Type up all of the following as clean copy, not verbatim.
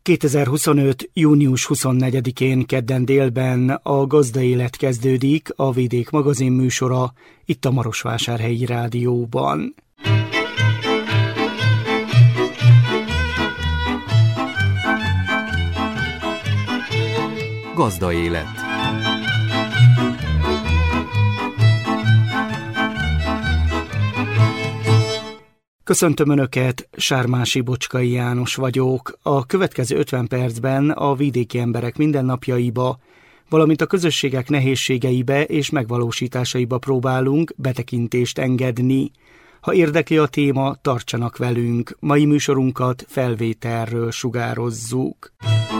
2025. június 24-én kedden délben a Gazdaélet kezdődik, a Vidék magazin műsora itt a Marosvásárhelyi Rádióban. Gazdaélet. Köszöntöm Önöket, Sármási Bocskai János vagyok. A következő 50 percben a vidéki emberek mindennapjaiba, valamint a közösségek nehézségeibe és megvalósításaiba próbálunk betekintést engedni. Ha érdekli a téma, tartsanak velünk. Mai műsorunkat felvételről sugározzuk.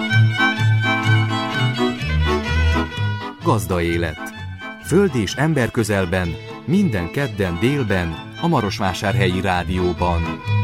Gazdaélet. Föld és ember közelben, minden kedden délben, a Marosvásárhelyi Rádióban.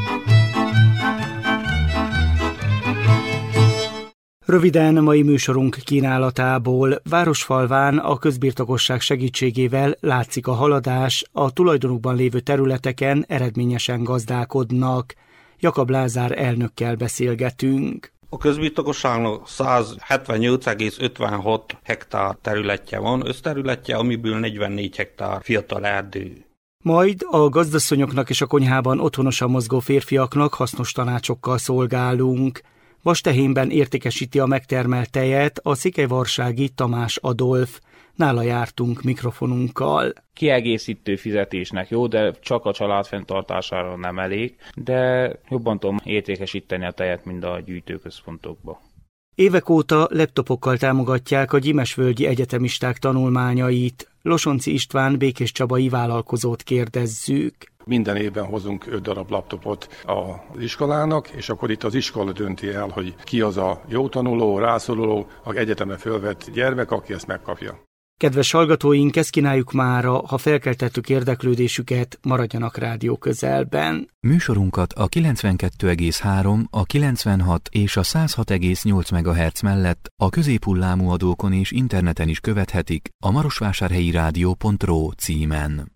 Röviden mai műsorunk kínálatából: városfalván a közbirtokosság segítségével látszik a haladás, a tulajdonukban lévő területeken eredményesen gazdálkodnak. Jakab Lázár elnökkel beszélgetünk. A közbirtokosságnak 178,56 hektár területje van, összterületje, amiből 44 hektár fiatal erdő. Majd a gazdasszonyoknak és a konyhában otthonosan mozgó férfiaknak hasznos tanácsokkal szolgálunk. Vastehénben értékesíti a megtermelt tejet a székelyvarsági Tamás Adolf. Nála jártunk mikrofonunkkal. Kiegészítő fizetésnek jó, de csak a család fenntartására nem elég, de jobban tudom értékesíteni a tejet, mint a gyűjtőközpontokba. Évek óta laptopokkal támogatják a gyimesvölgyi egyetemisták tanulmányait. Losonci István békéscsabai vállalkozót kérdezzük. Minden évben hozunk 5 darab laptopot az iskolának, és akkor itt az iskola dönti el, hogy ki az a jó tanuló, rászoruló, az egyetemre fölvett gyermek, aki ezt megkapja. Kedves hallgatóink, ezt kínáljuk mára, ha felkeltettük érdeklődésüket, maradjanak rádió közelben. Műsorunkat a 92,3, a 96 és a 106,8 MHz mellett a középhullámú adókon és interneten is követhetik a marosvásárhelyirádió.ro címen.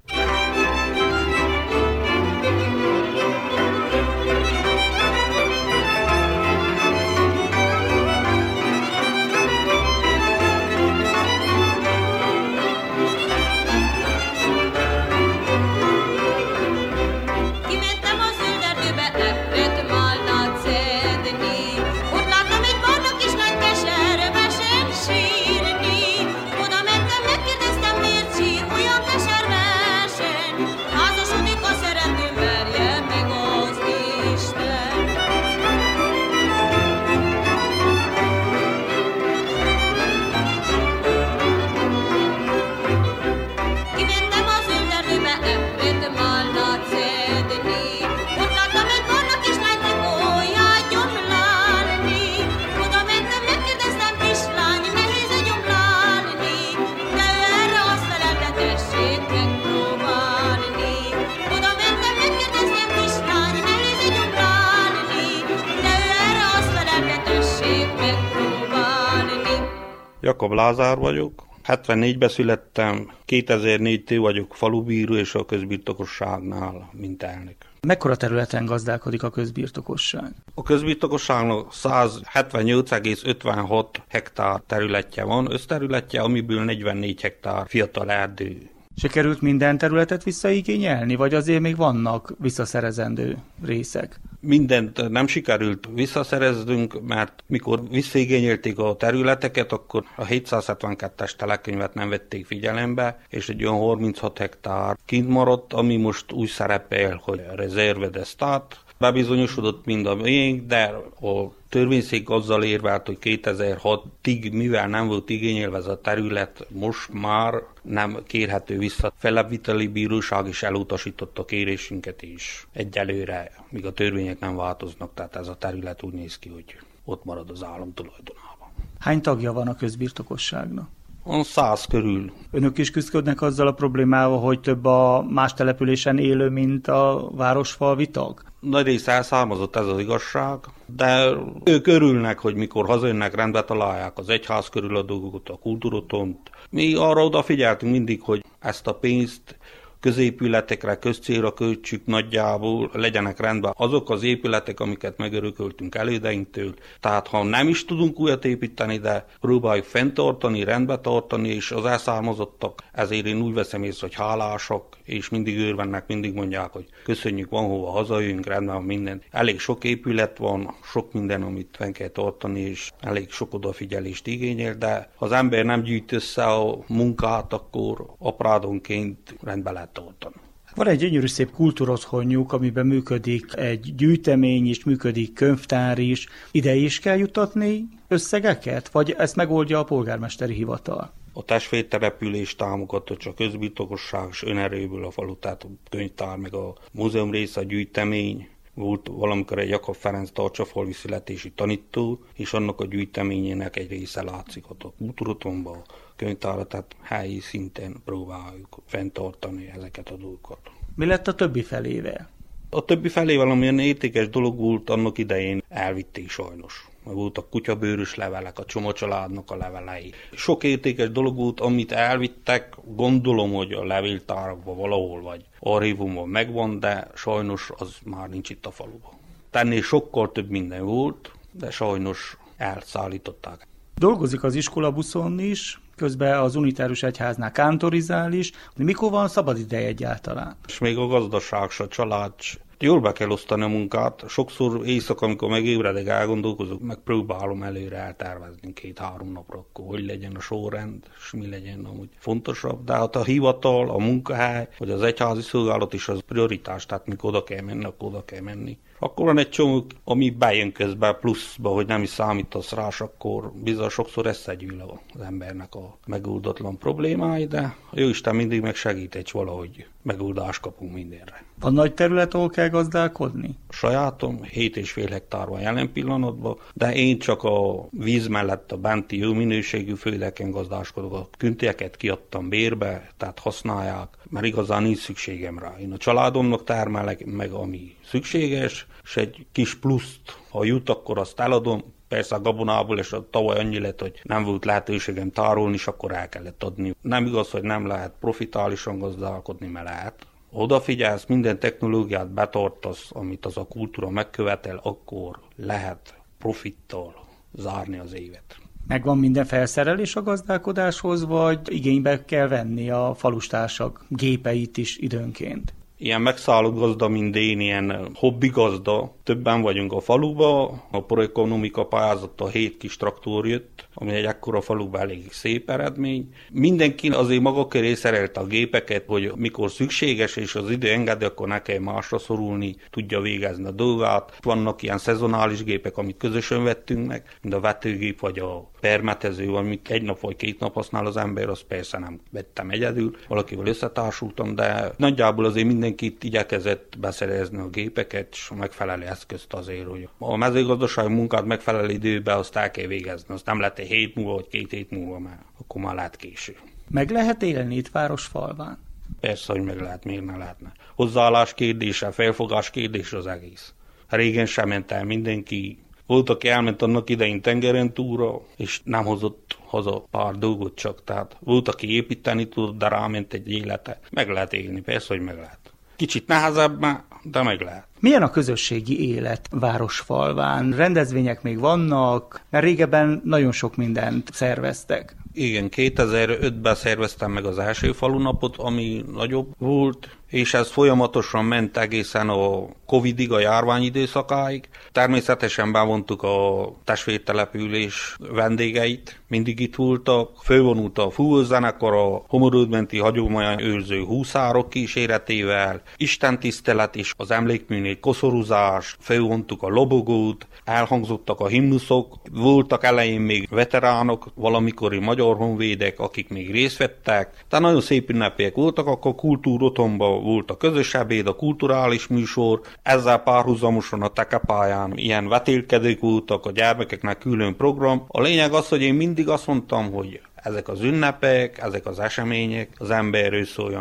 Jakab Lázár vagyok, 74-ben születtem, 2004-től vagyok falubíró és a közbirtokosságnál mint elnök. Mekkora területen gazdálkodik a közbirtokosság? A közbirtokosságnak 178,56 hektár területje van, összterületje, amiből 44 hektár fiatal erdő. Sikerült minden területet visszaigényelni, vagy azért még vannak visszaszerezendő részek? Mindent nem sikerült visszaszereznünk, mert mikor visszaigényelték a területeket, akkor a 772-es telekönyvet nem vették figyelembe, és egy olyan 36 hektár kint maradt, ami most úgy szerepel, hogy Reserve d'Estat. Bebizonyosodott mind a miénk, de a törvényszék azzal érvelt, hogy 2006-ig, mivel nem volt igényelve ez a terület, most már nem kérhető vissza. Fellebbviteli bíróság is elutasította a kérésünket is egyelőre, míg a törvények nem változnak, tehát ez a terület úgy néz ki, hogy ott marad az állam tulajdonában. Hány tagja van a közbirtokosságnak? 100 körül. Önök is küzdködnek azzal a problémával, hogy több a más településen élő, mint a városfalvi tag? Nagy része elszármazott, ez az igazság, de ők örülnek, hogy mikor hazajönnek, rendbe találják az egyház körül a dolgokat, a kultúrotont. Mi arra odafigyeltünk mindig, hogy ezt a pénzt középületekre, közcélra költsük nagyjából, legyenek rendben azok az épületek, amiket megörököltünk elődeinktől. Tehát ha nem is tudunk újat építeni, de próbáljuk fenntartani, rendbe tartani, és az elszármazottak, ezért én úgy veszem észre, hogy hálásak, és mindig örvennek, mindig mondják, hogy köszönjük, van hova hazajönk, rendben van minden. Elég sok épület van, sok minden, amit fenn kell tartani, és elég sok odafigyelést igényel, de ha az ember nem gyűjt össze a munkát, akkor aprádonként rendbe lehet tartani. Van egy gyönyörű szép kultúrotthonjuk, amiben működik egy gyűjtemény is, működik könyvtár is. Ide is kell juttatni összegeket, vagy ezt megoldja a polgármesteri hivatal? A testvértelepülés támogatta csak közbirtokosság és önerőből a falu, tehát a könyvtár, meg a múzeum része, a gyűjtemény. Volt valamikor egy Jakab Ferenc tartsafalvi születési tanító, és annak a gyűjteményének egy része látszik ott a kultúrotthonban, a könyvtárra, tehát helyi szinten próbáljuk fenntartani ezeket a dolgokat. Mi lett a többi felével? A többi felével, amilyen értékes dolog volt, annak idején elvitték sajnos. Voltak kutyabőrös levelek, a Csoma családnak a levelei. Sok értékes dolog volt, amit elvittek, gondolom, hogy a levéltárakban valahol vagy archívumban megvan, de sajnos az már nincs itt a faluban. Tennél sokkal több minden volt, de sajnos elszállították. Dolgozik az iskolabuszon is, közben az unitárius egyháznál kántorizál is. Mikor van szabad ideje egyáltalán? És még a gazdaság, a család, jól be kell osztani a munkát. Sokszor éjszaka, amikor megébredek, elgondolkozok, megpróbálom előre eltervezni 2-3 napra, akkor hogy legyen a sorrend, és mi legyen amúgy fontosabb. De hát a hivatal, a munkahely, vagy az egyházi szolgálat is az prioritás, tehát mikor oda kell menni, akkor oda kell menni. Akkor van egy csomó, ami bejön közben pluszba, hogy nem is számítasz rá, akkor bizony sokszor összegyűl az embernek a megoldatlan problémái, de Jóisten mindig megsegít, és valahogy megoldást kapunk mindenre. Van nagy terület, ahol kell gazdálkodni? Sajátom 7,5 hektár van jelen pillanatban, de én csak a víz mellett a benti jó minőségű földeken gazdálkodok. A küntieket kiadtam bérbe, tehát használják, mert igazán nincs szükségem rá. Én a családomnak termelek meg, ami szükséges, és egy kis pluszt, ha jut, akkor azt eladom. Persze a gabonából, és a tavaly annyi lett, hogy nem volt lehetőségem tárolni, és akkor el kellett adni. Nem igaz, hogy nem lehet profitálisan gazdálkodni, mert lehet. Odafigyelsz, minden technológiát betartasz, amit az a kultúra megkövetel, akkor lehet profittal zárni az évet. Megvan minden felszerelés a gazdálkodáshoz, vagy igénybe kell venni a falustársak gépeit is időnként? Ilyen megszállott gazda, mint én, ilyen hobbi gazda. Többen vagyunk a faluba, a projektkonomika pályázattal 7 kis traktor jött, ami egy ekkora faluban elég szép eredmény. Mindenki azért maga köré szerelte a gépeket, hogy mikor szükséges és az idő engedi, akkor ne kell másra szorulni, tudja végezni a dolgát. Vannak ilyen szezonális gépek, amit közösen vettünk meg, mint a vetőgép vagy a permetező, amit 1 nap vagy 2 nap használ az ember, azt persze nem vettem egyedül, valakivel összetársultam, de nagyjából azért mindenkit igyekezett beszerezni a gépeket, és a megfelelő eszközt azért, hogy a mezőgazdasági munkát megfelelő időben azt el kell végezni, azt nem lehet egy hét múlva vagy 2 hét múlva, mert akkor már lehet késő. Meg lehet élni itt városfalván? Persze, hogy meg lehet, miért ne lehetne. Hozzáállás kérdése, felfogás kérdése az egész. Régen sem ment el mindenki. Volt, aki elment annak idején tengeren túlra, és nem hozott haza pár dolgot csak. Tehát volt, aki építeni tudott, de ráment egy élete. Meg lehet élni, persze, hogy meg lehet. Kicsit nehezebb, de meg lehet. Milyen a közösségi élet városfalván? Rendezvények még vannak, mert régebben nagyon sok mindent szerveztek. Igen, 2005-ben szerveztem meg az első falunapot, ami nagyobb volt, és ez folyamatosan ment egészen a Covid-ig, a járvány időszakáig. Természetesen bevontuk a testvértelepülés vendégeit, mindig itt voltak. Fölvonult a fúvózenekar, a Homorúdmenti hagyomány őrző húszárok kíséretével, istentisztelet és az emlékműnél koszorúzás, fölvontuk a lobogót, elhangzottak a himnuszok, voltak elején még veteránok, valamikori magyar honvédek, akik még részt vettek. Tehát nagyon szép ünnepek voltak, akkor kultúrotthonban volt a közös ebéd, a kulturális műsor, ezzel párhuzamosan a tekepályán ilyen vetélkedők voltak, a gyermekeknek külön program. A lényeg az, hogy én mindig azt mondtam, hogy ezek az ünnepek, ezek az események az emberről szóljanak.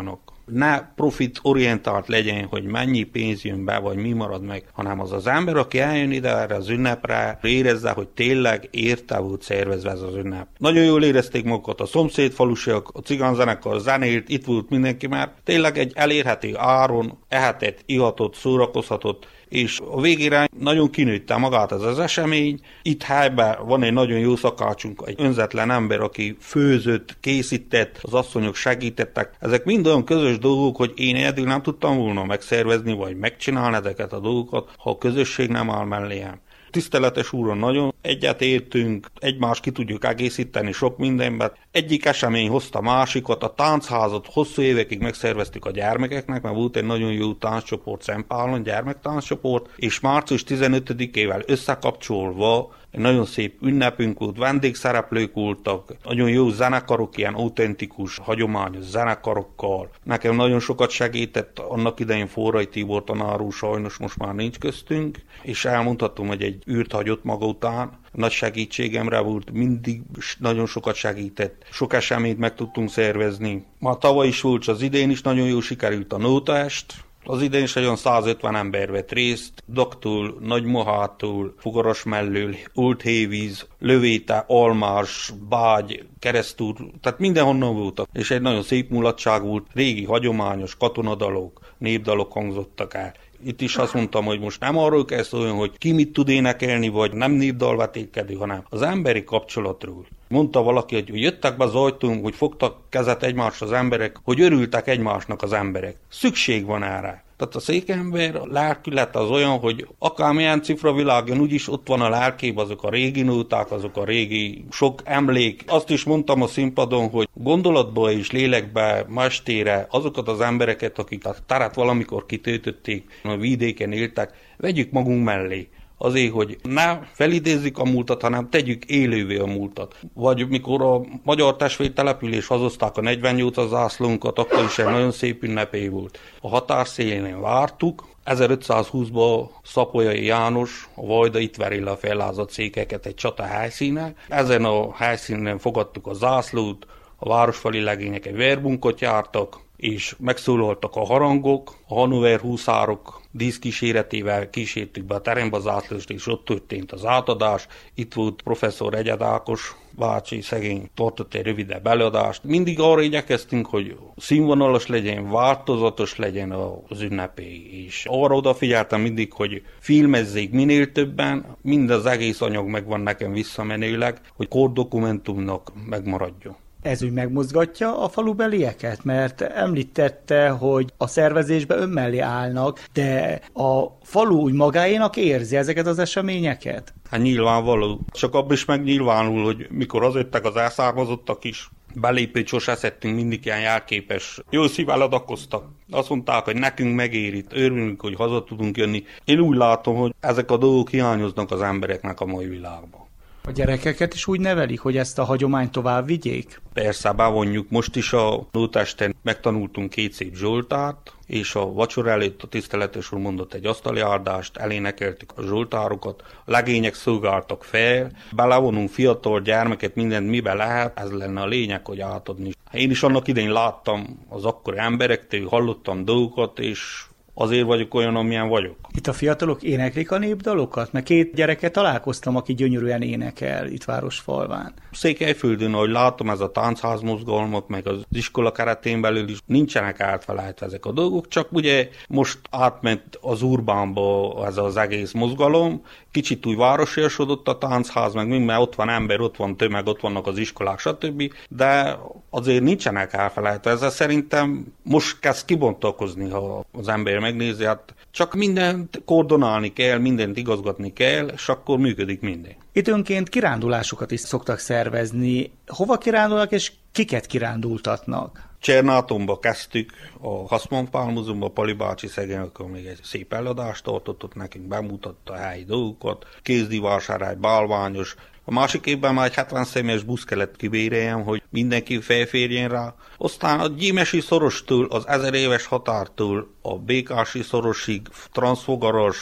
ne profitorientált legyen, hogy mennyi pénz jön be, vagy mi marad meg, hanem az ember, aki eljön ide erre az ünnepre, érezze, hogy tényleg érte volt szervezve ez az ünnep. Nagyon jól érezték magukat a szomszédfalusiak, a cigánzenekar zenélt, itt volt mindenki már. Tényleg egy elérhető áron ehetett, ihatott, szórakozhatott, és a végére nagyon kinőtte magát ez az esemény. Itt helyben van egy nagyon jó szakácsunk, egy önzetlen ember, aki főzött, készített, az asszonyok segítettek. Ezek mind olyan közös dolgok, hogy én egyedül nem tudtam volna megszervezni, vagy megcsinálni ezeket a dolgokat, ha a közösség nem áll melléjem. Tiszteletes úron nagyon egyetértünk, egymást ki tudjuk egészíteni sok mindenben. Egyik esemény hozta másikat, a táncházat hosszú évekig megszerveztük a gyermekeknek, mert volt egy nagyon jó tánccsoport Szentpálon, gyermektánccsoport, és március 15-ével összekapcsolva egy nagyon szép ünnepünk volt, vendégszereplők voltak, nagyon jó zenekarok, ilyen autentikus, hagyományos zenekarokkal. Nekem nagyon sokat segített annak idején Forrai Tibor tanár úr, sajnos most már nincs köztünk, és elmondhatom, hogy egy űrt hagyott maga után. Nagy segítségemre volt, mindig nagyon sokat segített. Sok eseményt meg tudtunk szervezni. Már tavaly is volt, az idén is nagyon jól sikerült a nótaest. Az idén is olyan 150 ember vett részt, Daktól, Nagymohától, Fogarasmellől, Oldhévíz, Lövéte, Almás, Bágy, Keresztúr, tehát mindenhonnan voltak. És egy nagyon szép mulatság volt, régi hagyományos katonadalok, népdalok hangzottak el. Itt is azt mondtam, hogy most nem arról kell szóljon, hogy ki mit tud énekelni, vagy nem népdalvetékedő, hanem az emberi kapcsolatról. Mondta valaki, hogy jöttek be az ajtón, hogy fogtak kezet egymásra az emberek, hogy örültek egymásnak az emberek. Szükség van erre. Tehát a székember a lelkület az olyan, hogy akármilyen cifra világon, úgyis ott van a lelkében azok a régi nóták, azok a régi sok emlék. Azt is mondtam a színpadon, hogy gondolatba és lélekbe, ma estére azokat az embereket, akik a teret valamikor kitöltötték, a vidéken éltek, vegyük magunk mellé. Azért, hogy ne felidézzük a múltat, hanem tegyük élővé a múltat. Vagy mikor a magyar testvértelepülés hazozták a 48 zászlónkat, akkor is egy nagyon szép ünnepé volt. A határszélén vártuk, 1520-ban Szapolyai János, a Vajda itt veri le a fellázadt székeket egy csata helyszínen. Ezen a helyszínen fogadtuk a zászlót, a városfali legények egy verbunkot jártak, és megszólaltak a harangok, a Hannover húszárok díszkíséretével kísértük be a terembe az átlőst, és ott történt az átadás. Itt volt professzor Egyed Ákos bácsi, szegény, tartott egy rövidebb előadást. Mindig arra igyekeztünk, hogy színvonalas legyen, változatos legyen az ünnepé, és arra odafigyeltem mindig, hogy filmezzék minél többen, mind az egész anyag megvan nekem visszamenőleg, hogy kordokumentumnak megmaradjon. Ez úgy megmozgatja a falubelieket, mert említette, hogy a szervezésben önmellé állnak, de a falu úgy magáénak érzi ezeket az eseményeket? Hát nyilvánvaló. Csak abban is megnyilvánul, hogy mikor az jöttek az elszármazottak is, belépőt sose szedtünk, mindig ilyen jelképes. Jó szívvel adakoztak. Azt mondták, hogy nekünk megéri, örülünk, hogy haza tudunk jönni. Én úgy látom, hogy ezek a dolgok hiányoznak az embereknek a mai világban. A gyerekeket is úgy nevelik, hogy ezt a hagyományt tovább vigyék? Persze, bevonjuk. Most is a nótesten megtanultunk 2 szép zsoltárt, és a vacsora előtt a tiszteletes úr mondott egy asztali áldást, elénekeltük a zsoltárokat, a legények szolgáltak fel, belevonunk fiatal gyermeket, mindent mibe lehet, ez lenne a lényeg, hogy átadni. Én is annak idején láttam az akkori emberektől, hallottam dolgokat, és azért vagyok olyan, amilyen vagyok. Itt a fiatalok éneklik a népdalokat? Mert 2 gyereket találkoztam, aki gyönyörűen énekel itt Városfalván. Székelyföldön, ahogy látom, ez a táncházmozgalmak, meg az iskola keretén belül is nincsenek átfelejtve ezek a dolgok, csak ugye most átment az urbánba ez az egész mozgalom, kicsit úgy városiasodott a táncház, meg minden, ott van ember, ott van tömeg, ott vannak az iskolák, stb., de azért nincsenek elfelejtve. Ezzel szerintem most kezd kibontakozni, ha az ember megnézi, hát csak mindent koordinálni kell, mindent igazgatni kell, és akkor működik minden. Időnként kirándulásokat is szoktak szervezni. Hova kirándulnak, és kiket kirándultatnak? Csernátonba kezdtük, a Haszmanpálmuzumba, Pali bácsi szegény, akkor még egy szép eladást tartott, ott nekünk bemutatta a helyi dolgokat, Kézdivásárhely, bálványos. A másik évben már egy 70 személyes busz kellett kibéreljem, hogy mindenki felférjen rá. Aztán a Gyímesi szorostól, az 1000 éves határtól a Békási szorosig, Transzfogaras,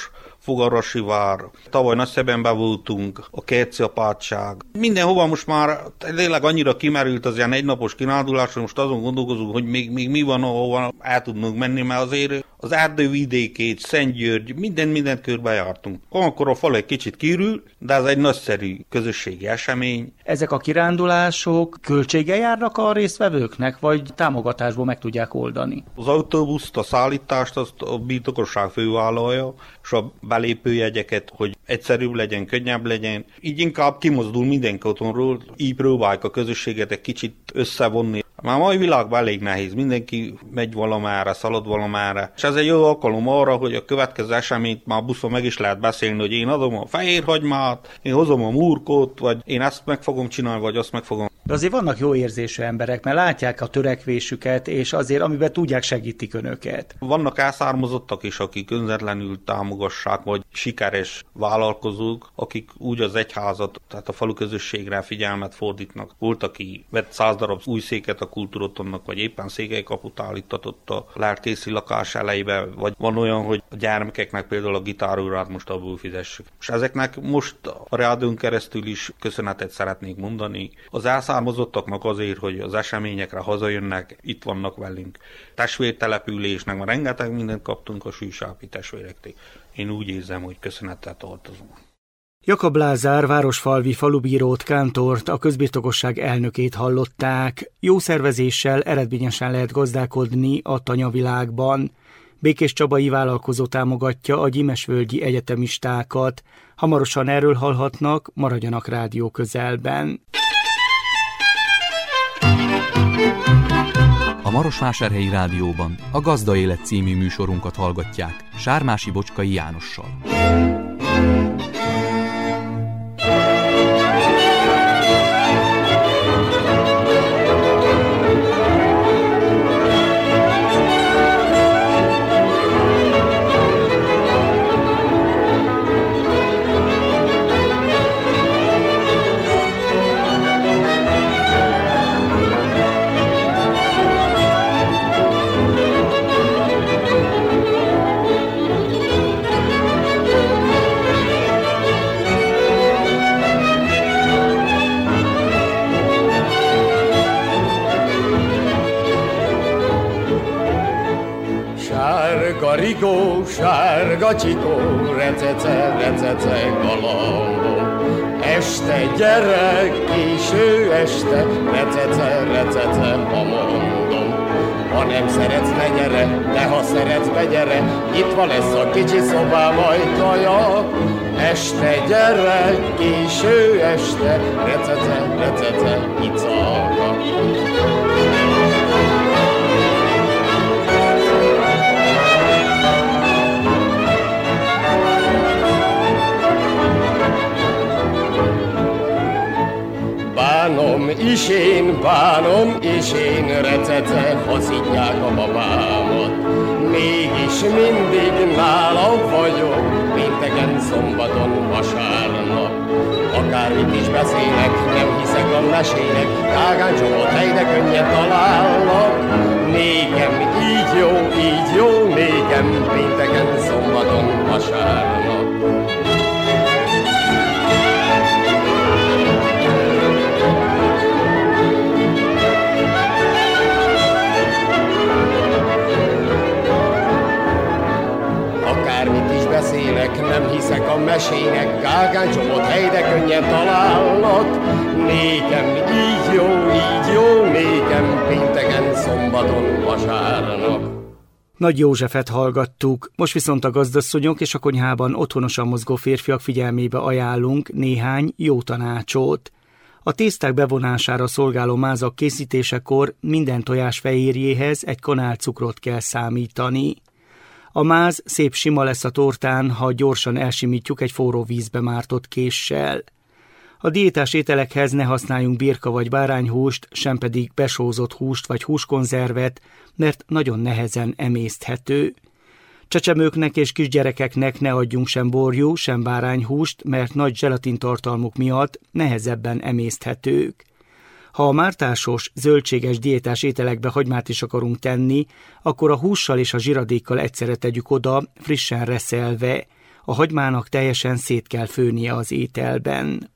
Fogarasi vár, tavaly Nagyszebenben voltunk, a Kerci apátság. Mindenhova most már tényleg annyira kimerült az ilyen egynapos kirándulásra, most azon gondolkozunk, hogy még mi van, ahova el tudnunk menni, mert azért az Erdővidékét, Szentgyörgy, mindent körbejártunk. Akkor a fal egy kicsit kirül, de ez egy nagyszerű közösségi esemény. Ezek a kirándulások költséggel járnak a résztvevőknek, vagy támogatásból meg tudják oldani? Az autóbuszt, a szállítást azt a birtokosság fővállalja, és a belépőjegyeket, hogy egyszerűbb legyen, könnyebb legyen. Így inkább kimozdul mindenki otthonról, így próbáljuk a közösséget egy kicsit összevonni. Már mai világban elég nehéz, mindenki megy valamára, szalad valamára, és ez egy jó alkalom arra, hogy a következő eseményt már buszon meg is lehet beszélni, hogy én adom a fehér hagymát, én hozom a murkót, vagy én ezt meg fogom csinálni, vagy azt meg fogom. De azért vannak jó érzésű emberek, mert látják a törekvésüket, és azért, amiben tudják, segítik önöket. Vannak elszármazottak is, akik önzetlenül támogassák, vagy sikeres vállalkozók, akik úgy az egyházat, tehát a falu közösségre figyelmet fordítnak. Volt, aki vett 100 darab új széket a kultúrotonnak, vagy éppen székelykaput állítatott a lelkészi lakás elejébe, vagy van olyan, hogy a gyermekeknek például a gitárórát most abból fizessük. És ezeknek most a rádión keresztül is köszönetet szeretnék mondani. Az elszármazottaknak azért, hogy az eseményekre hazajönnek, itt vannak velünk. Testvértelepülésnek már rengeteg mindent kaptunk a sűsápi testvérektől. Én úgy érzem, hogy köszönettel tartozunk. Jakab Lázár városfalvi falubírót, kántort, a közbirtokosság elnökét hallották. Jó szervezéssel eredményesen lehet gazdálkodni a tanyavilágban. Békés Csabai vállalkozó támogatja a gyimesvölgyi egyetemistákat. Hamarosan erről hallhatnak, maradjanak rádió közelben. A Marosvásárhelyi Rádióban a Gazda Élet című műsorunkat hallgatják Sármási Bocskai Jánossal. Rigó, sárga csikó, recece, galambó. Este gyere, késő este, recece, ma mondom. Ha nem szeretsz, ne gyere, de ha szeretsz, begyere, nyitva lesz a kicsi szobám ajtaja. Este gyere, késő este, recece, icaka. Bánom is én, recece, haszítják a babámat. Mégis mindig nála vagyok, pénteken, szombaton, vasárnap. Akármit is beszélek, nem hiszek a mesének, tágán csomót helyre könnyen találnak. Nékem így jó, nékem pénteken, szombaton, vasárnap. Nem hiszek a mesének, gágán csomót helyre könnyen találnak. Nékem így jó, nékem pénteken, szombaton, vasárnap. Nagy Józsefet hallgattuk, most viszont a gazdasszonyok és a konyhában otthonosan mozgó férfiak figyelmébe ajánlunk néhány jó tanácsot. A tészták bevonására szolgáló mázak készítésekor minden tojás fehérjéhez egy kanál cukrot kell számítani. A máz szép sima lesz a tortán, ha gyorsan elsimítjuk egy forró vízbe mártott késsel. A diétás ételekhez ne használjunk birka vagy bárányhúst, sem pedig besózott húst vagy húskonzervet, mert nagyon nehezen emészthető. Csecsemőknek és kisgyerekeknek ne adjunk sem borjú, sem bárányhúst, mert nagy zselatintartalmuk miatt nehezebben emészthetők. Ha a mártásos, zöldséges diétás ételekbe hagymát is akarunk tenni, akkor a hússal és a zsiradékkal egyszerre tegyük oda, frissen reszelve. A hagymának teljesen szét kell főnie az ételben.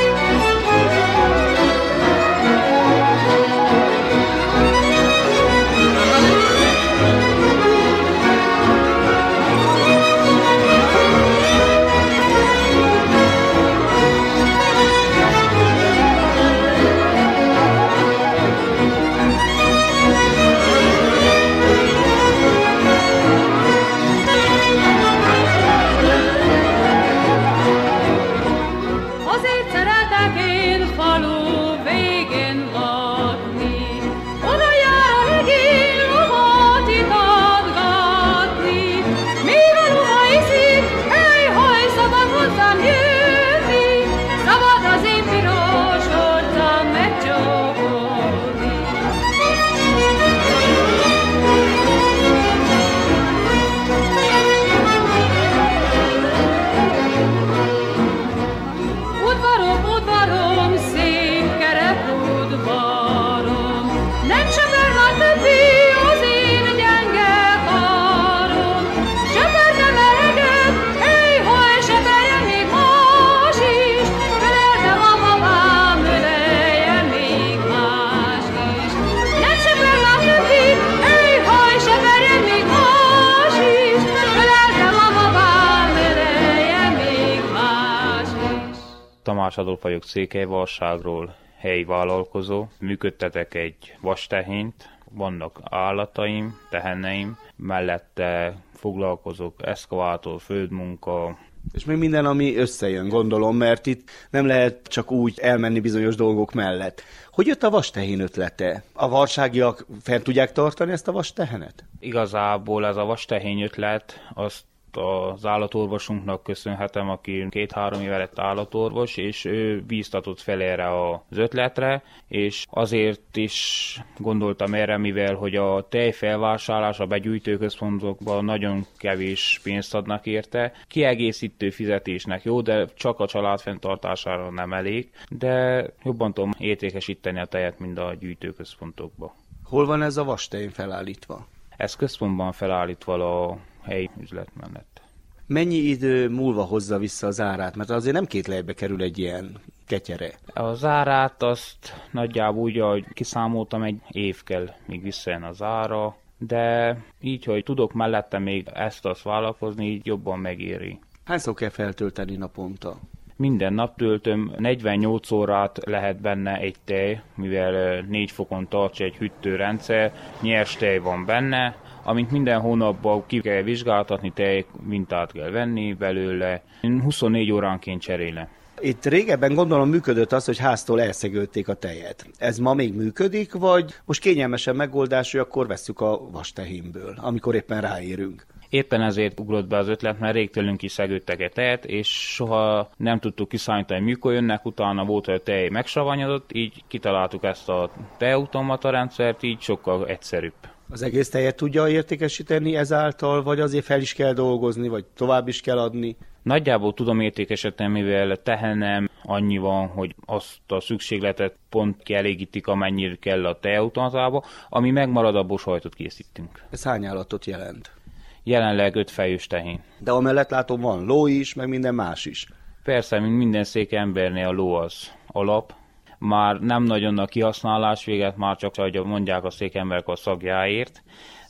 Tamás Adolf vagyok Székelyvalságról, helyi vállalkozó. Működtetek egy vastehényt, vannak állataim, teheneim, mellette foglalkozok eszkavátor, földmunka. És még minden, ami összejön, gondolom, mert itt nem lehet csak úgy elmenni bizonyos dolgok mellett. Hogy jött a vastehén ötlete? A varságiak fent tudják tartani ezt a vastehenet? Igazából ez a vastehén ötlet, azt az állatorvosunknak köszönhetem, aki 2-3 éve lett állatorvos, és ő bíztatott fel erre az ötletre, és azért is gondoltam erre, mivel hogy a tejfelvásárlás a begyűjtőközpontokban nagyon kevés pénzt adnak érte. Kiegészítő fizetésnek jó, de csak a család fenntartására nem elég, de jobban tudom értékesíteni a tejet, mint a gyűjtőközpontokban. Hol van ez a vastehén felállítva? Ez központban felállítva a helyi üzlet mellett. Mennyi idő múlva hozza vissza az árát? Mert azért nem kétlejbe kerül egy ilyen ketyere. Az árát azt nagyjából úgy, ahogy kiszámoltam, egy év kell, míg visszajön az ára, de így, hogy tudok mellette még ezt-azt vállalkozni, így jobban megéri. Hányszor kell feltölteni naponta? Minden nap töltöm, 48 órát lehet benne egy tej, mivel 4 fokon tartja egy hűtőrendszer, nyers tej van benne, amint minden hónapban ki kell vizsgáltatni, tej mintát kell venni belőle. 24 óránként cserélem. Itt régebben gondolom működött az, hogy háztól elszegődték a tejet. Ez ma még működik, vagy most kényelmesen megoldás, hogy akkor vesszük a vastehénből, amikor éppen ráérünk? Éppen ezért ugrott be az ötlet, mert rég tőlünk is szegődtek egy tejet, és soha nem tudtuk kiszámítani, mikor jönnek, utána volt, hogy a tej megsavanyodott, így kitaláltuk ezt a tejautomata rendszert, így sokkal egyszerűbb. Az egész tejet tudja értékesíteni ezáltal, vagy azért fel is kell dolgozni, vagy tovább is kell adni? Nagyjából tudom értékesíteni, mivel tehenem annyi van, hogy azt a szükségletet pont kielégítik, amennyire kell a tejautomatába, ami megmarad, abból sajtot készítünk. Ez hány állatot jelent? Jelenleg 5 fejős tehén. De amellett látom, van ló is, meg minden más is. Persze, mint minden szék embernél a ló az alap. Már nem nagyon a kihasználás véget, már csak, ahogy mondják a székemberek, a szagjáért.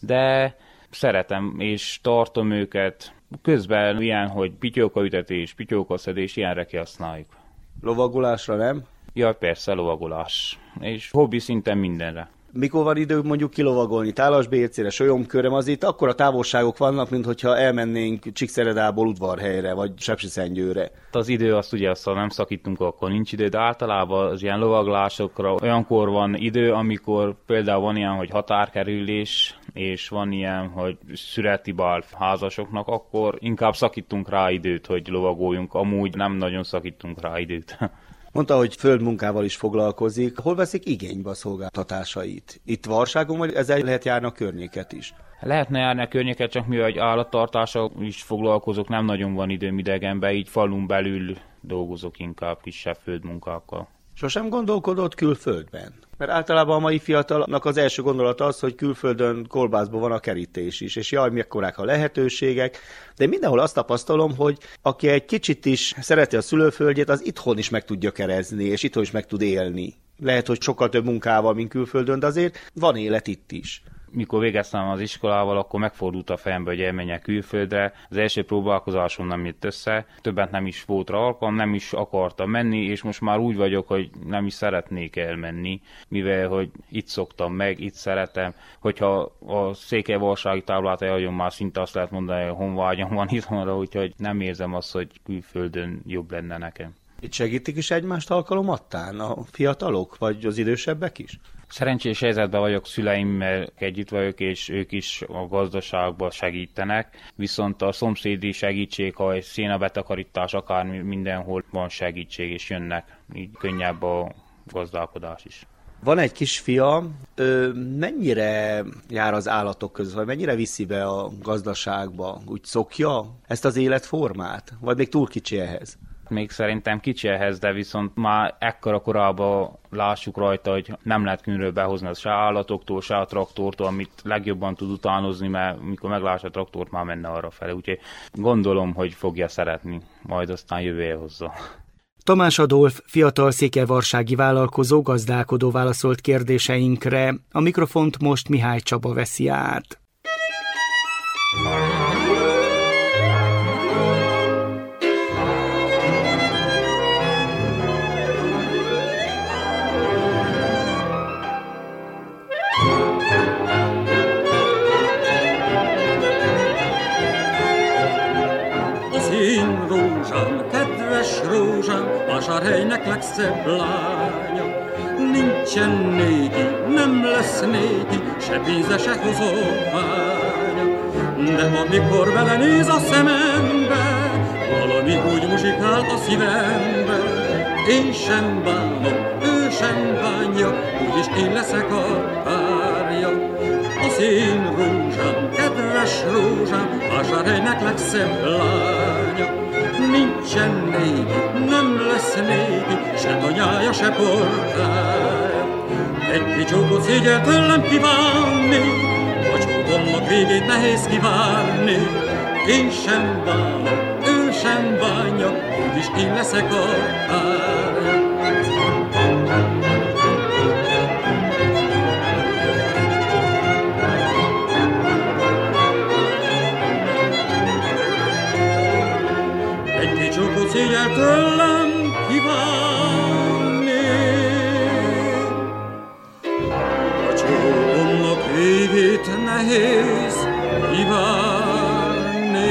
De szeretem és tartom őket. Közben ilyen, hogy pityókaütetés, pityókaszedés, ilyenre kihasználjuk. Lovagolásra nem? Ja, persze, lovagolás. És hobbi szinten mindenre. Mikor van idő mondjuk kilovagolni? Tálasbércére, Solyomkörre, az itt akkora távolságok vannak, mint hogyha elmennénk Csíkszeredából Udvarhelyre, vagy Sepsiszentgyőre. Az idő azt ugye, azt nem szakítunk, akkor nincs idő, de általában az ilyen lovaglásokra olyankor van idő, amikor például van ilyen, hogy határkerülés, és van ilyen, hogy szüreti bál házasoknak, akkor inkább szakítunk rá időt, hogy lovagoljunk, amúgy nem nagyon szakítunk rá időt. Mondta, hogy földmunkával is foglalkozik. Hol veszik igénybe a szolgáltatásait? Itt Varságon, vagy ezzel lehet járni a környéket is? Lehetne járni a környéket, csak mivel egy állattartással is foglalkozok, nem nagyon van időm idegenben, így falun belül dolgozok inkább kisebb földmunkákkal. Sosem gondolkodott külföldben? Mert általában a mai fiatalnak az első gondolata az, hogy külföldön kolbászban van a kerítés is, és jaj, mekkorák a lehetőségek, de mindenhol azt tapasztalom, hogy aki egy kicsit is szereti a szülőföldjét, az itthon is meg tud gyökerezni, és itthon is meg tud élni. Lehet, hogy sokkal több munkával, mint külföldön, de azért van élet itt is. Mikor végeztem az iskolával, akkor megfordult a fejembe, hogy elmenjek külföldre. Az első próbálkozásom nem jött össze, többet nem is volt rá alkalom, nem is akartam menni, és most már úgy vagyok, hogy nem is szeretnék elmenni, mivel hogy itt szoktam meg, itt szeretem. Hogyha a székelyvalsági táblát elhagyom, már szinte azt lehet mondani, hogy honvágyam van itthonra, úgyhogy nem érzem azt, hogy külföldön jobb lenne nekem. Itt segítik is egymást alkalomattán a fiatalok, vagy az idősebbek is? Szerencsés helyzetben vagyok, szüleimmel együtt vagyok, és ők is a gazdaságban segítenek, viszont a szomszédi segítség, ha egy szénabetakarítás, akár mindenhol van segítség, és jönnek, így könnyebb a gazdálkodás is. Van egy kisfia, mennyire jár az állatok között, vagy mennyire viszi be a gazdaságba? Úgy szokja ezt az életformát? Vagy még túl kicsi ehhez? Még szerintem kicsi ehhez, de viszont már ekkora korában lássuk rajta, hogy nem lehet künről behozni se állatoktól, se a traktortól, amit legjobban tud utánozni, mert mikor meglássa a traktort, már menne arra fele. Úgyhogy gondolom, hogy fogja szeretni, majd aztán jövő elhozza. Tamás Adolf, fiatal székelyvarsági vállalkozó, gazdálkodó válaszolt kérdéseinkre. A mikrofont most Mihály Csaba veszi át. Vásárhelynek legszebb lánya. Nincsen néki, nem lesz néki, se pénze, se hozóványa. De amikor belenéz a szemembe, valami úgy muzsikál a szívembe. Én sem bánom, ő sem bánja, úgyis én leszek a párja. Az én rózsám, kedves rózsám, Vásárhelynek legszebb lánya. Nincsen néki, nem lesz néki, se anyája, se portája. Egy kicsókot szégyel tőlem kívánni, a csókomnak végét nehéz kivárni. Én sem bánom, ő sem bánja, úgyis én leszek a párja. Csókot szégyel tőlem kívánni, a csókomnak végét nehéz kivárni.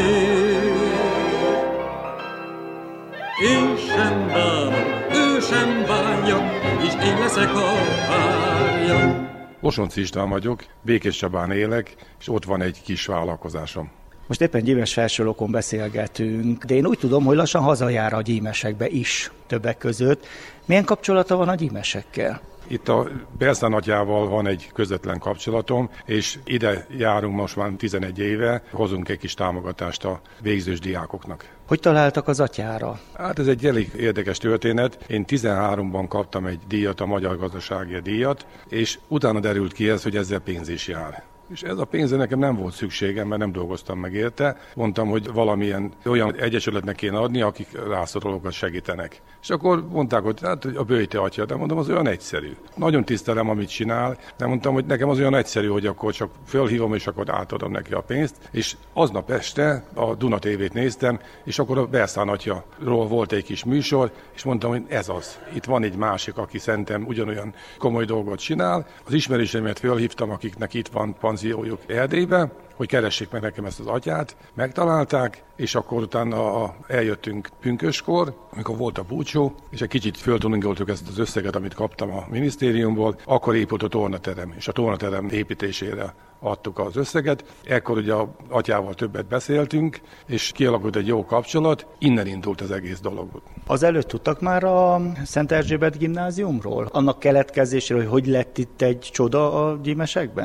Én sem bánom, ő sem bánja, és én leszek a párja. Losonczy István vagyok, Békés Csabán élek, és ott van egy kis vállalkozásom. Most éppen Gyímes Felsőlókon beszélgetünk, de én úgy tudom, hogy lassan hazajár a gyímesekbe is többek között. Milyen kapcsolata van a gyímesekkel? Itt a Berszán atyával van egy közvetlen kapcsolatom, és ide járunk most már 11 éve, hozunk egy kis támogatást a végzős diákoknak. Hogy találtak az atyára? Hát ez egy elég érdekes történet. Én 13-ban kaptam egy díjat, a Magyar Gazdasági díjat, és utána derült ki ez, hogy ezzel pénz is jár. És ez a pénzre nekem nem volt szükségem, mert nem dolgoztam meg érte. Mondtam, hogy valamilyen olyan egyesületnek kéne adni, akik rászorulókat segítenek. És akkor mondták, hogy hát a Böjte atya, de mondom, az olyan egyszerű. Nagyon tisztelem, amit csinál, de mondtam, hogy nekem az olyan egyszerű, hogy akkor csak fölhívom, és akkor átadom neki a pénzt. És aznap este a Duna TV-t néztem, és akkor a Berszán atyaról volt egy kis műsor, és mondtam, hogy ez az. Itt van egy másik, aki szerintem ugyanolyan komoly dolgot csinál. Az ismerőseimet fölhívtam, akiknek itt van panziójuk Erdélybe, hogy keressék meg nekem ezt az atyát. Megtalálták, és akkor utána eljöttünk pünköskor, amikor volt a búcsú, és egy kicsit föltuningoltuk ezt az összeget, amit kaptam a minisztériumból, akkor épült a tornaterem, és a tornaterem építésére adtuk az összeget. Ekkor ugye az atyával többet beszéltünk, és kialakult egy jó kapcsolat, innen indult az egész dolog. Az előtt tudtak már a Szent Erzsébet gimnáziumról? Annak keletkezéséről, hogy lett itt egy csoda a gyímesekben?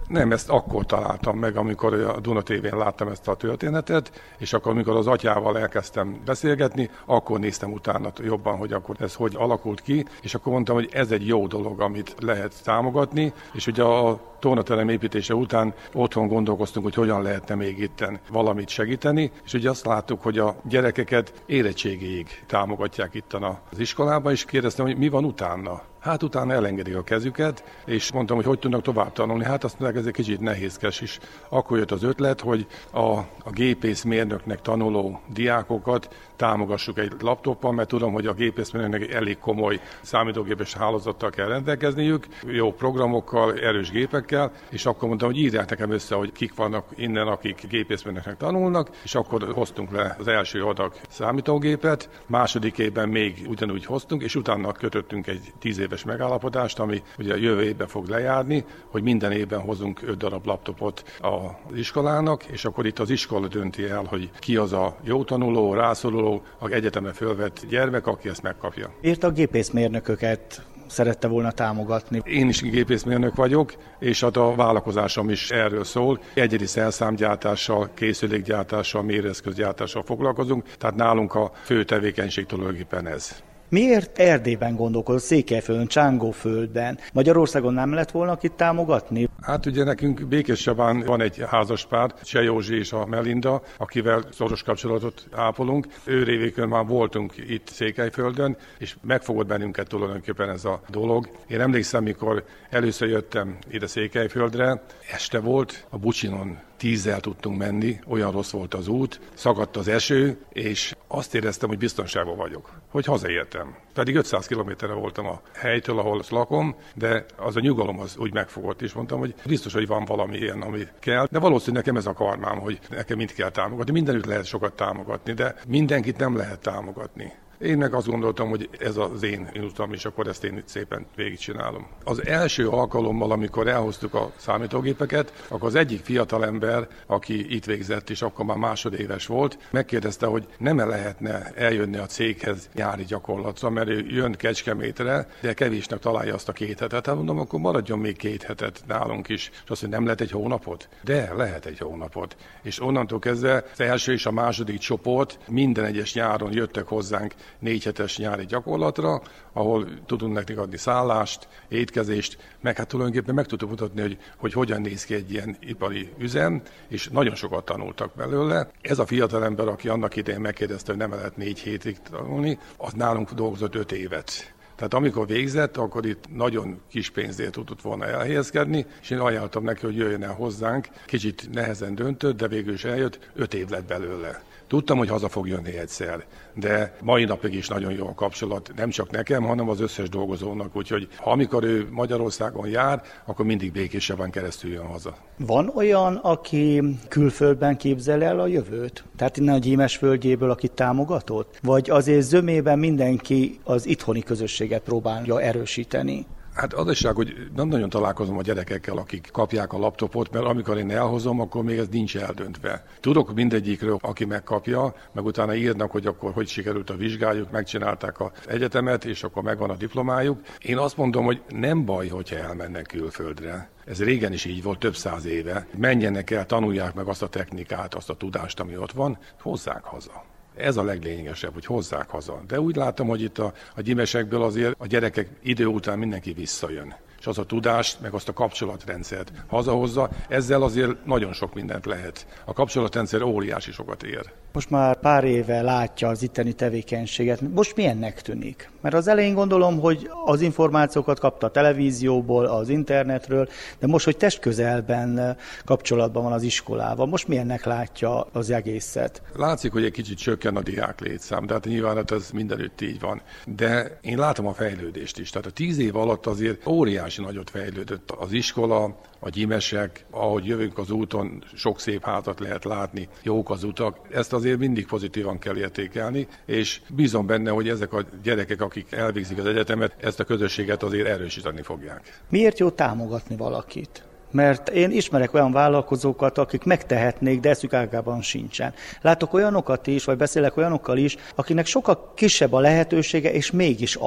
Nem, ezt akkor találtam meg, amikor a Duna TV-n láttam ezt a történetet, és akkor, amikor az atyával elkezdtem beszélgetni, akkor néztem utána jobban, hogy akkor ez hogy alakult ki, és akkor mondtam, hogy ez egy jó dolog, amit lehet támogatni, és ugye a tornaterem építése után otthon gondolkoztunk, hogy hogyan lehetne még itten valamit segíteni, és ugye azt láttuk, hogy a gyerekeket érettségéig támogatják itten az iskolában, és kérdeztem, hogy mi van utána. Hát utána elengedik a kezüket, és mondtam, hogy tudnak tovább tanulni. Hát azt mondják, ez egy kicsit nehézkes is. Akkor jött az ötlet, hogy a gépészmérnöknek tanuló diákokat támogassuk egy laptoppal, mert tudom, hogy a gépészmérnöknek elég komoly számítógépes hálózattal kell rendelkezniük, jó programokkal, erős gépekkel, és akkor mondtam, hogy írják nekem össze, hogy kik vannak innen, akik gépészmérnöknek tanulnak, és akkor hoztunk le az első adag számítógépet, második évben még ugyanúgy hoztunk, és utána kötöttünk egy 10 éves megállapodást, ami ugye jövő évben fog lejárni, hogy minden évben hozunk 5 darab laptopot az iskolának, és akkor itt az iskola dönti el, hogy ki az a jó tanuló, rászoruló, az egyetemre fölvett gyermek, aki ezt megkapja. Ért a gépészmérnököket szerette volna támogatni. Én is gépészmérnök vagyok, és a vállalkozásom is erről szól. Egyedi szerszámgyártással, készülékgyártással, mérőeszközgyártással foglalkozunk, tehát nálunk a fő tevékenység tulajdonképpen ez. Miért Erdélyben gondolkodott, Székelyföldön, Csángóföldben? Magyarországon nem lett volna itt támogatni? Hát ugye nekünk Békéscsabán van egy házaspár, Cseh Józsi és a Melinda, akivel szoros kapcsolatot ápolunk. Ő révékön már voltunk itt Székelyföldön, és megfogott bennünket tulajdonképpen ez a dolog. Én emlékszem, mikor először jöttem ide Székelyföldre, este volt, a Bucsinon 10-zel tudtunk menni, olyan rossz volt az út, szakadt az eső, és azt éreztem, hogy biztonságban vagyok, hogy hazaértem. Pedig 500 kilométerre voltam a helytől, ahol lakom, de az a nyugalom az úgy megfogott, és mondtam, hogy biztos, hogy van valami ilyen, ami kell. De valószínűleg nekem ez a karmám, hogy nekem mind kell támogatni. Mindenütt lehet sokat támogatni, de mindenkit nem lehet támogatni. Én meg azt gondoltam, hogy ez az én utam, és akkor ezt én itt szépen végigcsinálom. Az első alkalommal, amikor elhoztuk a számítógépeket, akkor az egyik fiatalember, aki itt végzett, és akkor már másodéves volt, megkérdezte, hogy nem-e lehetne eljönni a céghez nyári gyakorlatra, mert ő jön Kecskemétre, de kevésnek találja azt a 2 hetet. Hát mondom, akkor maradjon még 2 hetet nálunk is. És azt mondja, nem lehet egy hónapot? De lehet egy hónapot. És onnantól kezdve az első és a második csoport minden egyes nyáron jöttek hozzánk 4 hetes nyári gyakorlatra, ahol tudunk nekik adni szállást, étkezést, meg hát tulajdonképpen meg tudtuk mutatni, hogy hogyan néz ki egy ilyen ipari üzem, és nagyon sokat tanultak belőle. Ez a fiatalember, aki annak idején megkérdezte, hogy nem lehet 4 hétig tanulni, az nálunk dolgozott 5 évet. Tehát amikor végzett, akkor itt nagyon kis pénzért tudott volna elhelyezkedni, és én ajánlottam neki, hogy jöjjön el hozzánk. Kicsit nehezen döntött, de végül is eljött, 5 év lett belőle. Tudtam, hogy haza fog jönni egyszer, de mai napig is nagyon jó a kapcsolat, nem csak nekem, hanem az összes dolgozónak, úgyhogy amikor ő Magyarországon jár, akkor mindig Békéscsabán keresztül jön haza. Van olyan, aki külföldben képzel el a jövőt? Tehát innen a Gyímesvölgyéből, akit támogatott? Vagy azért zömében mindenki az itthoni közösséget próbálja erősíteni? Hát az igazság, hogy nem nagyon találkozom a gyerekekkel, akik kapják a laptopot, mert amikor én elhozom, akkor még ez nincs eldöntve. Tudok mindegyikről, aki megkapja, meg utána írnak, hogy akkor hogy sikerült a vizsgájuk, megcsinálták az egyetemet, és akkor megvan a diplomájuk. Én azt mondom, hogy nem baj, hogyha elmennek külföldre. Ez régen is így volt, több 100 éve. Menjenek el, tanulják meg azt a technikát, azt a tudást, ami ott van, hozzák haza. Ez a leglényegesebb, hogy hozzák haza. De úgy látom, hogy itt a gyímesekből azért a gyerekek idő után mindenki visszajön. És az a tudást, meg azt a kapcsolatrendszert hazahozza, ezzel azért nagyon sok mindent lehet. A kapcsolatrendszer óriási sokat ér. Most már pár éve látja az itteni tevékenységet. Most milyennek tűnik? Mert az elején gondolom, hogy az információkat kapta a televízióból, az internetről, de most, hogy testközelben kapcsolatban van az iskolával, most milyennek látja az egészet? Látszik, hogy egy kicsit csökken a diák létszám, de hát nyilván ez mindenütt így van. De én látom a fejlődést is. Tehát a 10 év alatt azért óriási nagyot fejlődött az iskola, a gyímesek, ahogy jövünk az úton, sok szép házat lehet látni, jók az utak. Ezt azért mindig pozitívan kell értékelni, és bízom benne, hogy ezek a gyerekek, akik elvégzik az egyetemet, ezt a közösséget azért erősíteni fogják. Miért jó támogatni valakit? Mert én ismerek olyan vállalkozókat, akik megtehetnék, de eszük ágában sincsen. Látok olyanokat is, vagy beszélek olyanokkal is, akinek sokkal kisebb a lehetősége, és mégis ad.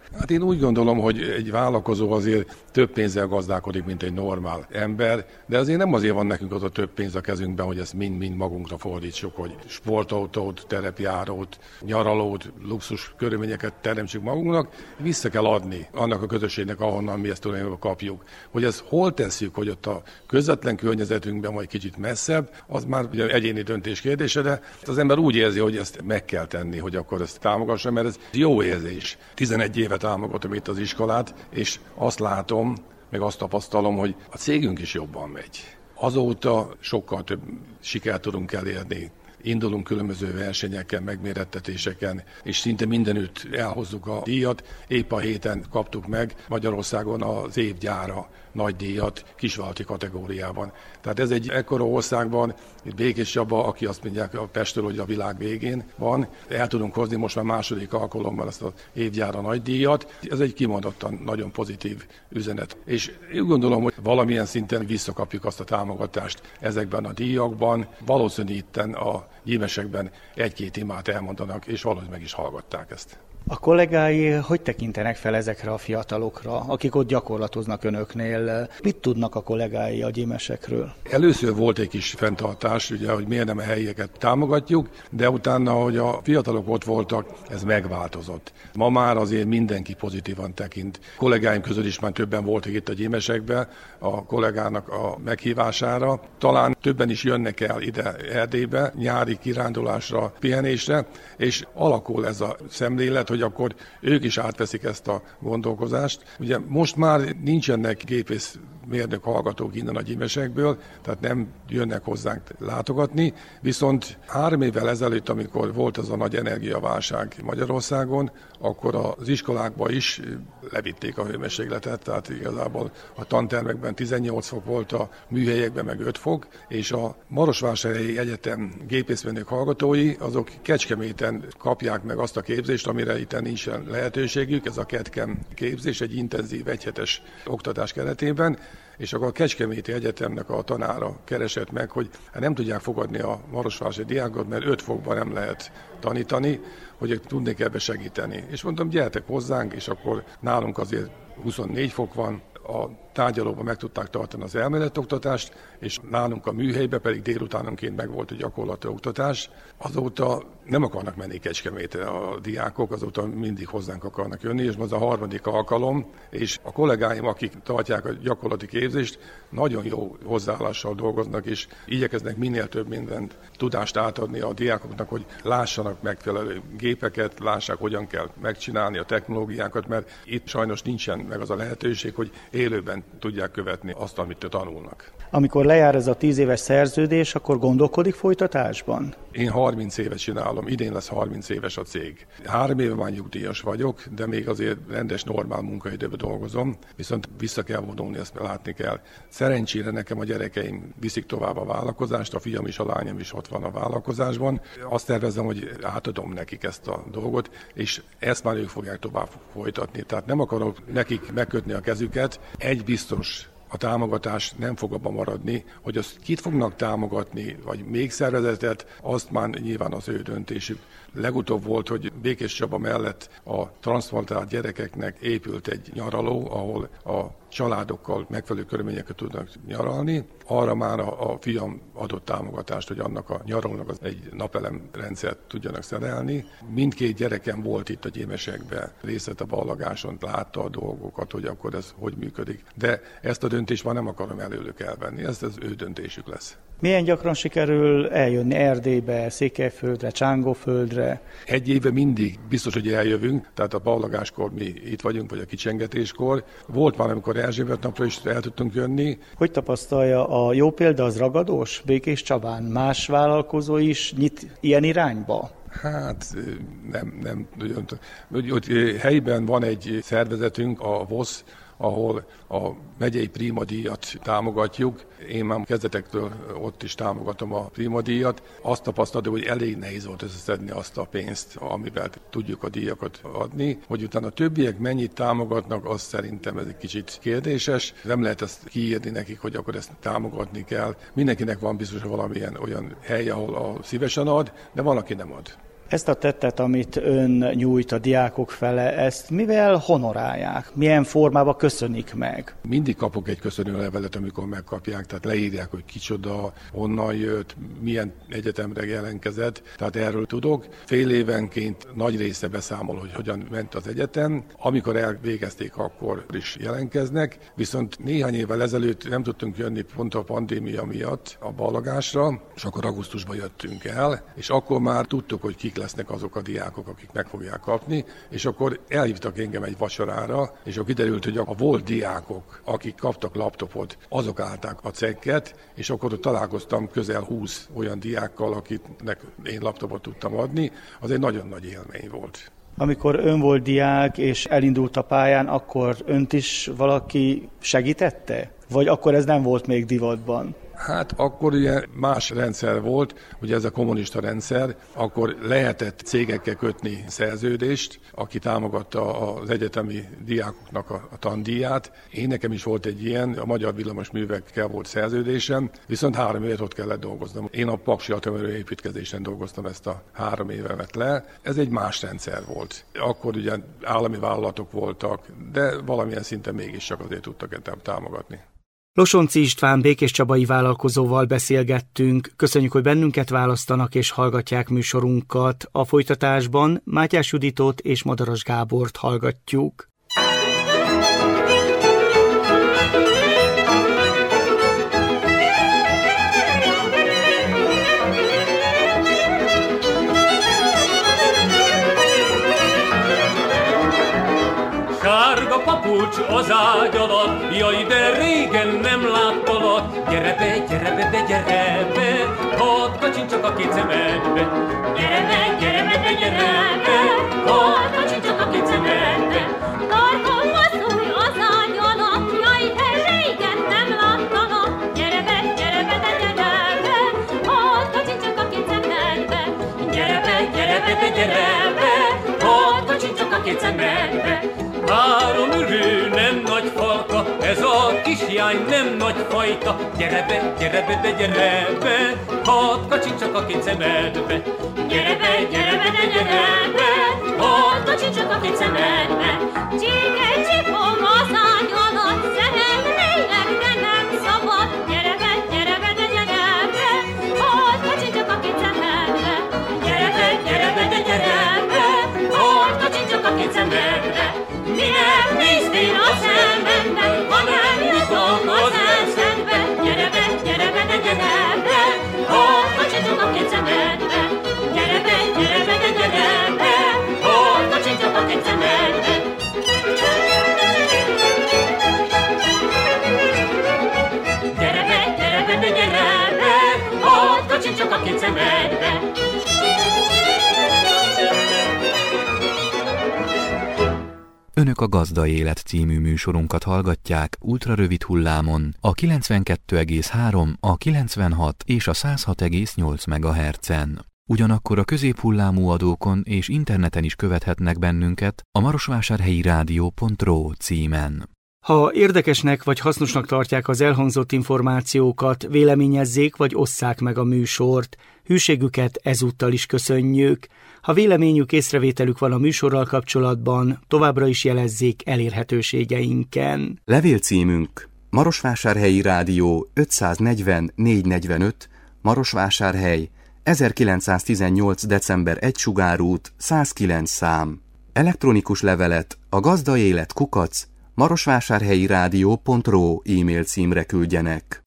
Hát én úgy gondolom, hogy egy vállalkozó azért több pénzzel gazdálkodik, mint egy normál ember, de azért nem azért van nekünk az a több pénz a kezünkben, hogy ezt mind magunkra fordítsuk, hogy sportautót, terepjárót, nyaralót, luxus körülményeket teremtsük magunknak. Vissza kell adni annak a közösségnek, ahonnan mi ezt tulajdonképpen kapjuk. Hogy ezt hol tesszük, hogy ott a közvetlen környezetünkben vagy kicsit messzebb, az már ugye egyéni döntés kérdése, de az ember úgy érzi, hogy ezt meg kell tenni, hogy akkor ezt támogassa, mert ez jó érzés. 11 éve támogatom itt az iskolát, és azt látom, meg azt tapasztalom, hogy a cégünk is jobban megy. Azóta sokkal több sikert tudunk elérni. Indulunk különböző versenyeken, megmérettetéseken, és szinte mindenütt elhozzuk a díjat. Épp a héten kaptuk meg Magyarországon az év gyára nagy díjat kisvállalati kategóriában. Tehát ez egy ekkora országban, itt Békés Csaba, aki azt mondják a Pestről, hogy a világ végén van, el tudunk hozni most már második alkalommal ezt az évgyára nagy díjat. Ez egy kimondottan nagyon pozitív üzenet. És úgy gondolom, hogy valamilyen szinten visszakapjuk azt a támogatást ezekben a díjakban. Valószínűleg itten a gyímesekben egy-két imát elmondanak, és valószínűleg meg is hallgatták ezt. A kollégái hogy tekintenek fel ezekre a fiatalokra, akik ott gyakorlatoznak önöknél? Mit tudnak a kollégái a gyímesekről? Először volt egy kis fenntartás, ugye, hogy miért nem a helyieket támogatjuk, de utána, hogy a fiatalok ott voltak, ez megváltozott. Ma már azért mindenki pozitívan tekint. Kollégáim közül is már többen voltak itt a gyímesekben a kollégának a meghívására. Talán többen is jönnek el ide Erdélybe, nyári kirándulásra, pihenésre, és alakul ez a szemlélet, hogy akkor ők is átveszik ezt a gondolkozást. Ugye most már nincsenek gépészmérnök hallgatók innen a gyímesekből, tehát nem jönnek hozzánk látogatni, viszont 3 évvel ezelőtt, amikor volt ez a nagy energiaválság Magyarországon, akkor az iskolákba is levitték a hőmérsékletet, tehát igazából a tantermekben 18 fok volt, a műhelyekben meg 5 fok, és a Marosvásárhelyi Egyetem gépészmérnök hallgatói, azok Kecskeméten kapják meg azt a képzést, amire itt nincsen lehetőségük, ez a KETKEM képzés egy intenzív egyhetes oktatás keretében, és akkor a Kecskeméti Egyetemnek a tanára keresett meg, hogy nem tudják fogadni a marosvásári diákot, mert 5 fokban nem lehet tanítani, hogy ők tudnék ebbe segíteni. És mondtam, gyertek hozzánk, és akkor nálunk azért 24 fok van, a tárgyalóban meg tudták tartani az elméletoktatást, és nálunk a műhelyben pedig délutánonként meg volt a gyakorlati oktatás. Azóta nem akarnak menni Kecskemétre a diákok, azóta mindig hozzánk akarnak jönni, és ez a 3. alkalom, és a kollégáim, akik tartják a gyakorlati képzést, nagyon jó hozzáállással dolgoznak, és igyekeznek minél több mindent, tudást átadni a diákoknak, hogy lássanak megfelelő gépeket, lássák, hogyan kell megcsinálni a technológiákat, mert itt sajnos nincsen meg az a lehetőség, hogy élőben tudják követni azt, amit tanulnak. Amikor lejár ez a 10 éves szerződés, akkor gondolkodik folytatásban? Én 30 évet csinálom, idén lesz 30 éves a cég. 3 éve már nyugdíjas vagyok, de még azért rendes, normál munkaidőben dolgozom, viszont vissza kell vonulni, ezt látni kell. Szerencsére nekem a gyerekeim viszik tovább a vállalkozást, a fiam is, a lányom is ott van a vállalkozásban. Azt tervezem, hogy átadom nekik ezt a dolgot, és ezt már ők fogják tovább folytatni. Tehát nem akarok nekik megkötni a kezüket. Egy biztos, a támogatás nem fog abban maradni, hogy azt kit fognak támogatni, vagy még szervezetet, azt már nyilván az ő döntésük. Legutóbb volt, hogy Békés Csaba mellett a transzplantált gyerekeknek épült egy nyaraló, ahol a családokkal megfelelő körülményeket tudnak nyaralni. Arra már a fiam adott támogatást, hogy annak a nyaralónak egy napelemrendszert tudjanak szerelni. Mindkét gyerekem volt itt a gyémesekben, részt vett a ballagáson, látta a dolgokat, hogy akkor ez hogy működik. De ezt a döntést már nem akarom előlük elvenni, ez az ő döntésük lesz. Milyen gyakran sikerül eljönni Erdélybe, Székelyföldre, Csángóföldre? Egy éve mindig biztos, hogy eljövünk, tehát a ballagáskor mi itt vagyunk, vagy a kicsengetéskor. Volt már, amikor Erzsébet napra is el tudtunk jönni. Hogy tapasztalja, a jó példa az ragadós Békés Csabán? Más vállalkozó is nyit ilyen irányba? Hát nem. Hogy helyben van egy szervezetünk, a VOSZ, ahol a megyei prímadíjat támogatjuk. Én már kezdetektől ott is támogatom a prímadíjat. Azt tapasztaltam, hogy elég nehéz volt összeszedni azt a pénzt, amivel tudjuk a díjakat adni. Hogy utána a többiek mennyit támogatnak, az szerintem ez egy kicsit kérdéses. Nem lehet ezt kiírni nekik, hogy akkor ezt támogatni kell. Mindenkinek van biztos valamilyen olyan hely, ahol szívesen ad, de van, aki nem ad. Ezt a tettet, amit ön nyújt a diákok fele, ezt mivel honorálják? Milyen formában köszönik meg? Mindig kapok egy köszönőlevelet, amikor megkapják, tehát leírják, hogy kicsoda, honnan jött, milyen egyetemre jelentkezett, tehát erről tudok. Fél évenként nagy része beszámol, hogy hogyan ment az egyetem. Amikor elvégezték, akkor is jelentkeznek, viszont néhány évvel ezelőtt nem tudtunk jönni pont a pandémia miatt a ballagásra, és akkor augusztusban jöttünk el, és akkor már tudtuk, hogy kik lesznek azok a diákok, akik meg fogják kapni, és akkor elhívtak engem egy vacsorára, és akkor kiderült, hogy a volt diákok, akik kaptak laptopot, azok állták a cekket, és akkor ott találkoztam közel 20 olyan diákkal, akiknek én laptopot tudtam adni, az egy nagyon nagy élmény volt. Amikor ön volt diák és elindult a pályán, akkor önt is valaki segítette? Vagy akkor ez nem volt még divatban? Hát akkor ugye más rendszer volt, ugye ez a kommunista rendszer, akkor lehetett cégekkel kötni szerződést, aki támogatta az egyetemi diákoknak a tandíját. Én nekem is volt egy ilyen, a Magyar Villamosművekkel volt szerződésem, viszont 3 évet ott kellett dolgoznom. Én a Paksi Atomerőmű építkezésen dolgoztam ezt a 3 évemet le. Ez egy más rendszer volt. Akkor ugye állami vállalatok voltak, de valamilyen szinten mégis csak azért tudtak támogatni. Losonczy István békéscsabai vállalkozóval beszélgettünk. Köszönjük, hogy bennünket választanak és hallgatják műsorunkat. A folytatásban Mátyás Juditot és Madaras Gábort hallgatjuk. Sárga papucs az ágy alatt, jaj, de régen nem láttalak. Gyere be, gyere be, de gyere be, hadd kacsincsak a kécemedbe. Gyere be, gyere be, de gyere be, hadd kacsincsak a kécemedbe. Tarkom vasszúj az ágy alatt, jaj, de régen nem láttalak. Gyere be, gyere be, de gyere be, hadd kacsincsak a kécemedbe. Gyere be, gyere be, de gyere be, hadd kacsincsak a kécemedbe. 3 ülő, nem nagy falka, ez a kisjány nem nagy fajta. Gyere be, de gyere be, hadd kacsincsak a kécemedbe. Gyere be, de gyere be, hadd kacsincsak a kécemedbe. Csíke csipom az ágy alatt, szeretnélek, de nem szabad. Gyere be, de gyere be, hadd kacsincsak a kécemedbe. Gyere be, de gyere be, hadd kacsincsak a kécemedbe. Minek néztél a szemembe, ha nem jutok az eszedbe? Gyere be, de gyere be, hadd kacsincsak a kécemedbe. Gyere be, de gyere be, hadd kacsincsak a kécemedbe. Gyere be, de gyere be, hadd kacsincsak a kécemedbe. Önök a Gazda Élet című műsorunkat hallgatják ultrarövid hullámon a 92,3, a 96 és a 106,8 MHz-en. Ugyanakkor a középhullámú adókon és interneten is követhetnek bennünket a marosvásárhelyi rádió.ro címen. Ha érdekesnek vagy hasznosnak tartják az elhangzott információkat, véleményezzék vagy osszák meg a műsort. Hűségüket ezúttal is köszönjük. Ha véleményük, észrevételük van a műsorral kapcsolatban, továbbra is jelezzék elérhetőségeinken. Levélcímünk: Marosvásárhelyi Rádió 540 445, Marosvásárhely, 1918. december 1 Sugárút, 109 szám. Elektronikus levelet a gazdaélet@marosvásárhelyirádió.ro e-mail címre küldjenek.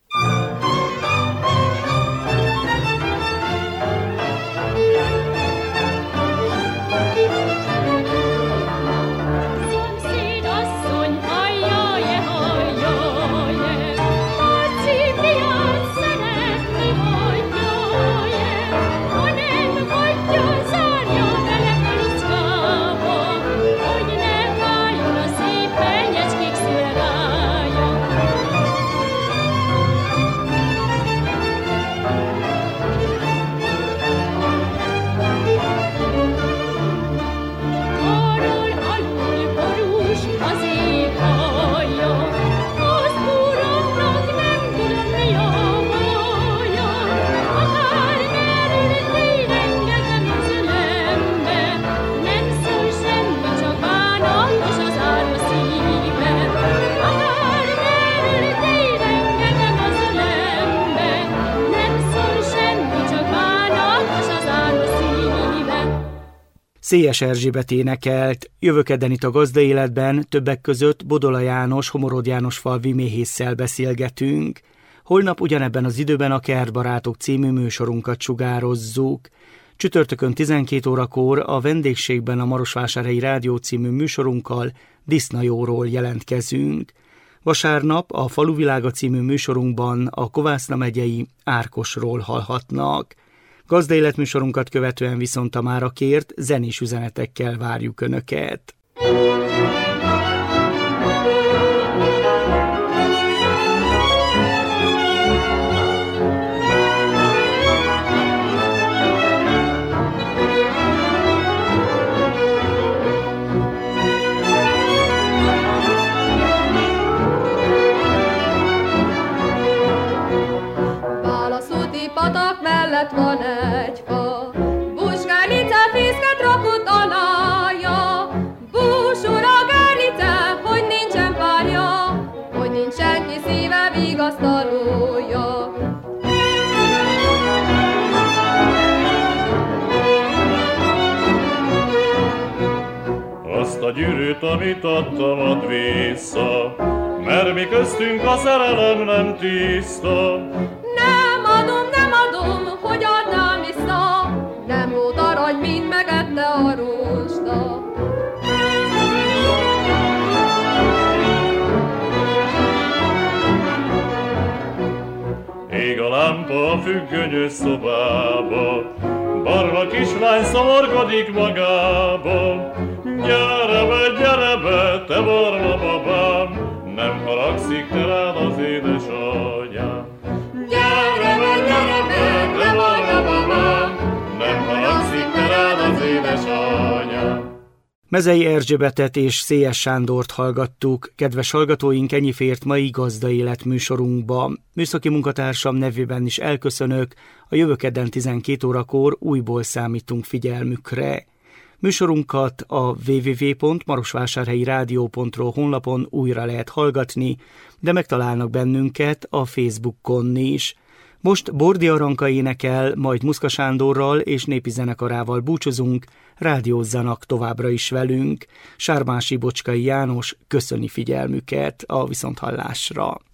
Szélyes Erzsébet énekelt. Jövő kedden itt a Gazdaéletben többek között Bodola János, Homorod Jánosfalvi méhésszel beszélgetünk. Holnap ugyanebben az időben a Kertbarátok című műsorunkat sugározzuk. Csütörtökön 12 órakor a vendégségben a Marosvásárhelyi Rádió című műsorunkkal Disznajóról jelentkezünk. Vasárnap a Faluvilága című műsorunkban a Kovászna megyei Árkosról hallhatnak. Gazdaéletműsorunkat követően viszont a mára kért zenés üzenetekkel várjuk Önöket. Patak mellett van egy fa, Buskárlice fészket rakott alája. Búsura Gárlice, hogy nincsen párja, hogy nincs senki szíve vigasztalója. Azt a gyűrűt, amit adtam, add vissza, mert mi köztünk a szerelem nem tiszta. Nem adom, hogy adnám vissza, nem volt arany, mint megette a rósta. Ég a lámpa a függönyös szobába, barna kislány szomorkodik magába. Gyere be, te barna babám, nem haragszik te rád az édesanyám. Gyere be, te barna babám, nem haragszik te rád az édesanyám. Mezei Erzsébetet és Szélyes Sándort hallgattuk. Kedves hallgatóink, ennyi fért mai Gazdaélet műsorunkba. Műszaki munkatársam nevében is elköszönök, a jövő kedden 12 órakor újból számítunk figyelmükre. Műsorunkat a www.marosvásárhelyirádió.ro honlapon újra lehet hallgatni, de megtalálnak bennünket a Facebookon is. Most Bordi Aranka énekel, majd Muszka Sándorral és népi zenekarával búcsúzunk, rádiózzanak továbbra is velünk. Sármási Bocskai János köszöni figyelmüket, a viszonthallásra.